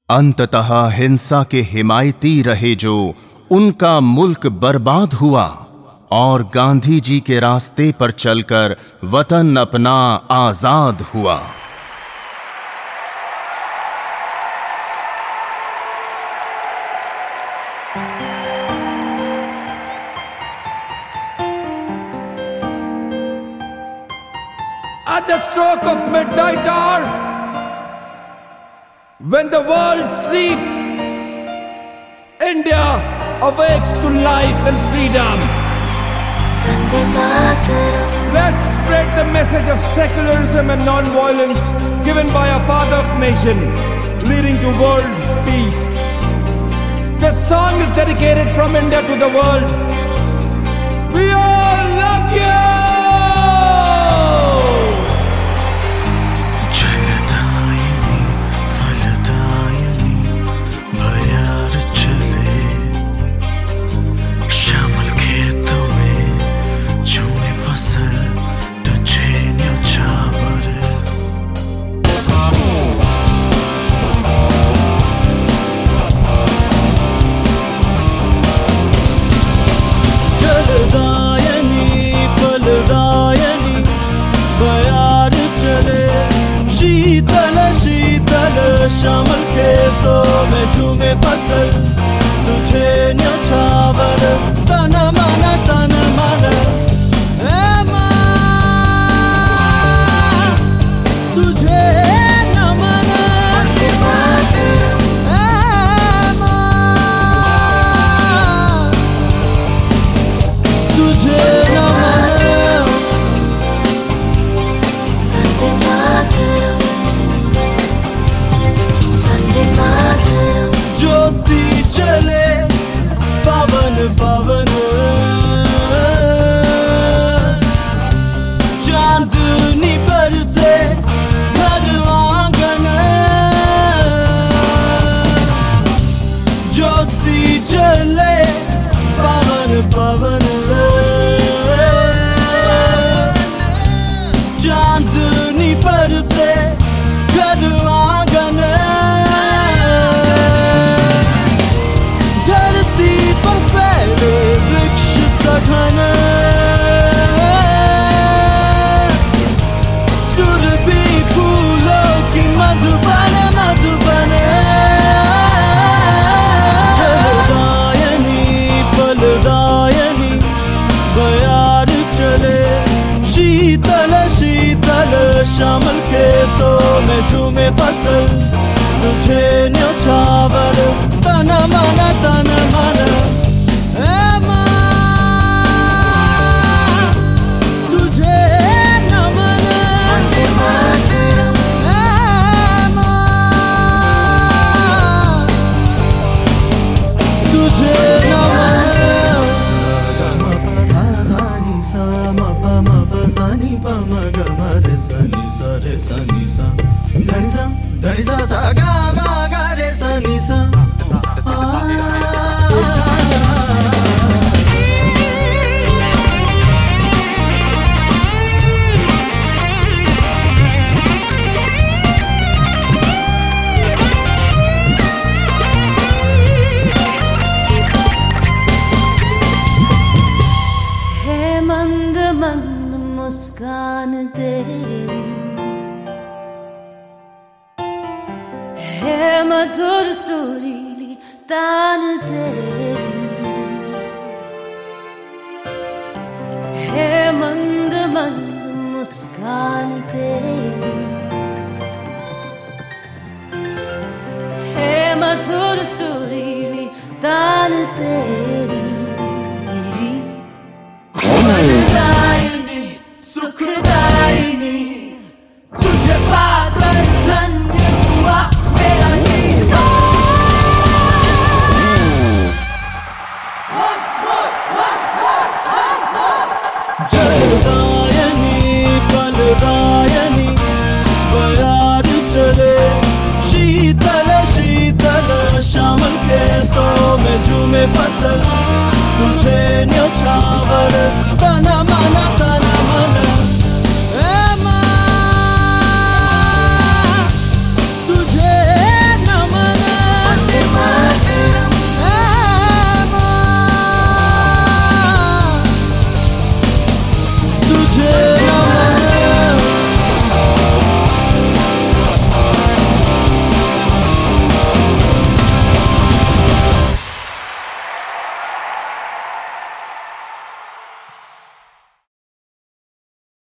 अंततः हिंसा के हिमायती रहे जो, उनका मुल्क बर्बाद हुआ और गांधी जी के रास्ते पर चलकर वतन अपना आजाद हुआ। At the stroke of midnight hour, when the world sleeps, India awakes to life and freedom. Let's spread the message of secularism and non-violence given by our father of nation, leading to world peace. This song is dedicated from India to the world. We all love you! शामल खेतों में झूमे फसल, तुझे न्योछावर तन मन ए माँ, तुझे नमन ए माँ, तुझे ज्योति चले पावन पावन, चांदनी बरसे घर आंगन, ज्योति चले पावन पावन, चांदनी बरसे घर आंगन, वृक्ष सघन, सुरभि फूलों की मधुबन मधुबन, जलदायनी फलदायनी बयार चले, शीतल शीतल श्यामल खेतों में झूमे फसल, तुझे न्योछावर तन मन ए माँ, तुझे नमन ए माँ, तुझे नमन। सा म प म प सा नि प म ग म रे सा नि सा रे सा नि सा धनि सा सा ग म ग रे सा नि सा। मुस्कान तेरी है, मधुर सुरीली तान तेरी है, मंद मंद मुस्कान तेरी है, मधुर सुरीली तान तेरी, सुखदायिनी तुझे पाकर धन्य हुआ मेरा जीवन। जलदायनी फलदायनी बयार चले, शीतल शीतल श्यामल खेतों में झूमे फसल, तुझे न्योछावर